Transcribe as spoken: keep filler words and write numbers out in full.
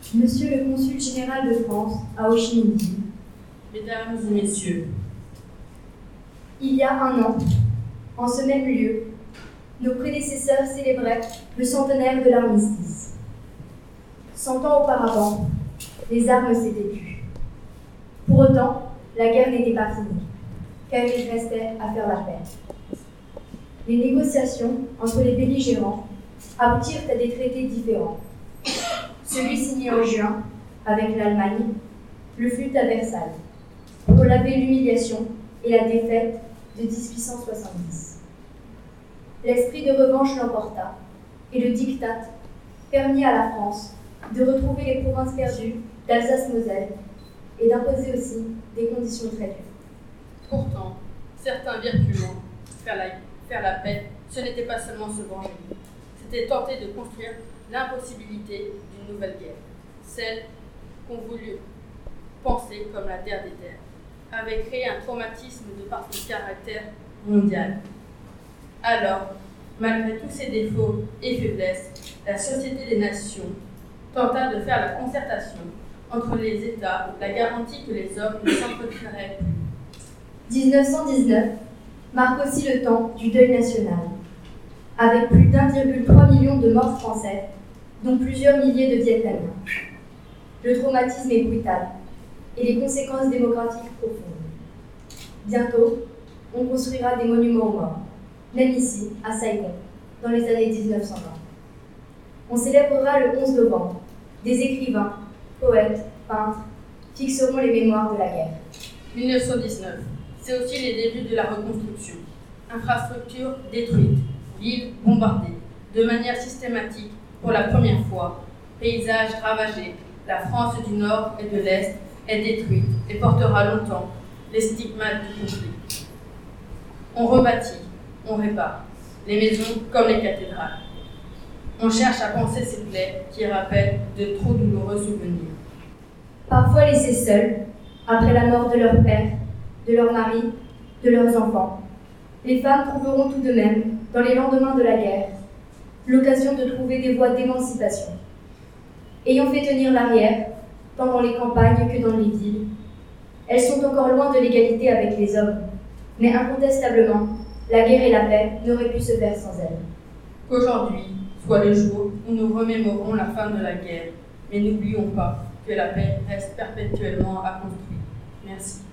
Monsieur le consul général de France à Ho Chi Minh, Mesdames et messieurs, il y a un an, en ce même lieu, nos prédécesseurs célébraient le centenaire de l'armistice. Cent ans auparavant, les armes s'étaient tues. Pour autant, la guerre n'était pas finie, car il restait à faire la paix. Les négociations entre les belligérants aboutirent à des traités différents. Celui signé en juin avec l'Allemagne le fut à Versailles, pour laver l'humiliation et la défaite de dix-huit cent soixante-dix. L'esprit de revanche l'emporta, et le diktat permit à la France de retrouver les provinces perdues d'Alsace-Moselle et d'imposer aussi des conditions très dures. Pourtant, certains virtuellement, faire la, faire la paix, ce n'était pas seulement se venger, c'était tenter de construire l'impossibilité d'une nouvelle guerre, celle qu'on voulut penser comme la terre des terres, avait créé un traumatisme de par son caractère mondial. Alors, malgré tous ses défauts et faiblesses, la Société des Nations tenta de faire la concertation entre les États, la garantie que les hommes ne s'entretueraient plus. dix-neuf cent dix-neuf marque aussi le temps du deuil national, avec plus d'un virgule trois million de morts français, dont plusieurs milliers de Vietnamiens. Le traumatisme est brutal et les conséquences démographiques profondes. Bientôt, on construira des monuments aux morts, même ici, à Saigon, dans les années dix-neuf cent vingt. On célébrera le onze novembre. Des écrivains, poètes, peintres fixeront les mémoires de la guerre. mille neuf cent dix-neuf, c'est aussi les débuts de la reconstruction. Infrastructures détruites, villes bombardées, de manière systématique pour la première fois. Paysages ravagés, la France du Nord et de l'Est est détruite et portera longtemps les stigmates du conflit. On rebâtit, on répare, les maisons comme les cathédrales. On cherche à penser ces plaies qui rappellent de trop douloureux souvenirs. Parfois laissés seuls, après la mort de leur père, de leur mari, de leurs enfants, les femmes trouveront tout de même, dans les lendemains de la guerre, l'occasion de trouver des voies d'émancipation. Ayant fait tenir l'arrière, tant dans les campagnes que dans les villes, elles sont encore loin de l'égalité avec les hommes, mais incontestablement, la guerre et la paix n'auraient pu se faire sans elles. Qu'aujourd'hui soit le jour où nous remémorons la fin de la guerre, mais n'oublions pas que la paix reste perpétuellement à construire. Merci.